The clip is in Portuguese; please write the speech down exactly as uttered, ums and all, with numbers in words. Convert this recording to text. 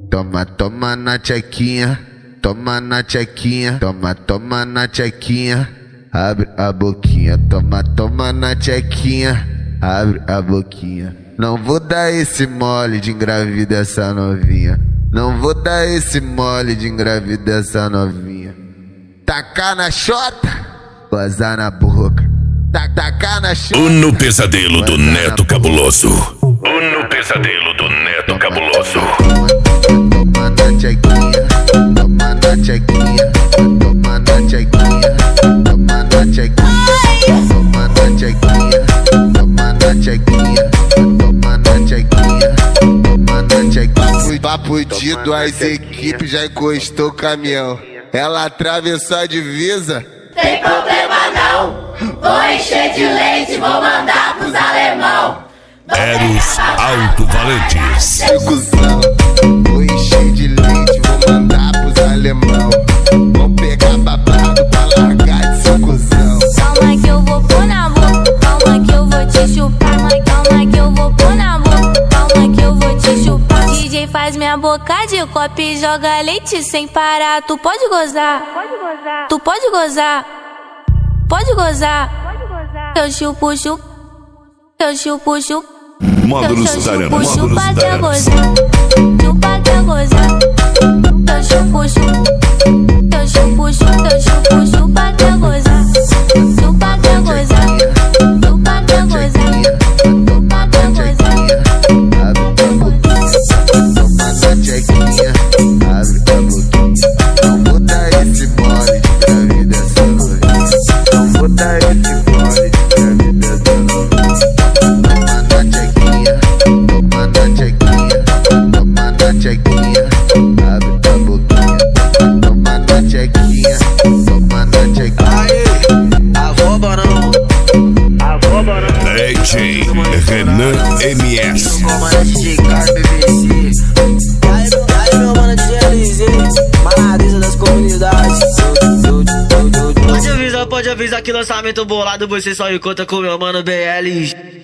Toma, toma na tchequinha, toma na tchequinha, toma, toma na tchequinha, abre a boquinha, toma, toma na tchequinha, abre a boquinha. Não vou dar esse mole de engravidar essa novinha, não vou dar esse mole de engravidar essa novinha. Tacar na chota, gozar na boca, tacar na chota. No pesadelo do Neto Cabuloso. No pesadelo do Neto Cabuloso. Toma na tchequinha, toma na tchequinha, toma na tchequinha, toma na tchequinha, toma na tchequinha, toma na tchequinha, toma na tchequinha, toma na tchequinha. Papo dito, as equipes já encostou o caminhão. Ela atravessou a divisa. Tem problema não, vou encher de leite, vou mandar pros alemão. Eros Alto Valentes. Cusão, vou encher de leite, vou mandar pros alemão. Vão pegar babado pra largar de seu cuzão. Calma que eu vou pôr na boca, calma que eu vou te chupar. Calma que eu vou pôr na boca, calma que eu vou te chupar. D J faz minha boca de copo e joga leite sem parar. Tu pode gozar, tu pode gozar, pode gozar. Eu chupo, chupo, eu chupo, chupo. Módulo Sudarama, módulo Chupa até Sudarama. gozar, chupa até gozar. Eu chupo, chupo, eu chupo, chupo, eu chupo, chupa até gozar. Chupa até gozar, chupa até gozar, chupa até gozar. Toma na tchequinha, abre a boquinha. Não vou dar esse mole de engravidar essa novinha. Não vou dar esse mole de engravidar essa novinha. Toma na tchequinha, toma na tchequinha, toma na tchequinha, abre a boquinha. Toma na tchequinha, toma na tchequinha. Aê, avó Barão, avó Barão. D J Renan M S. Comanda D J Carlos B B C. E aí, meu, e aí, meu mano de L Z, Maradeza das comunidades. Pode avisar, pode avisar que lançamento bolado você só encontra com meu mano B L.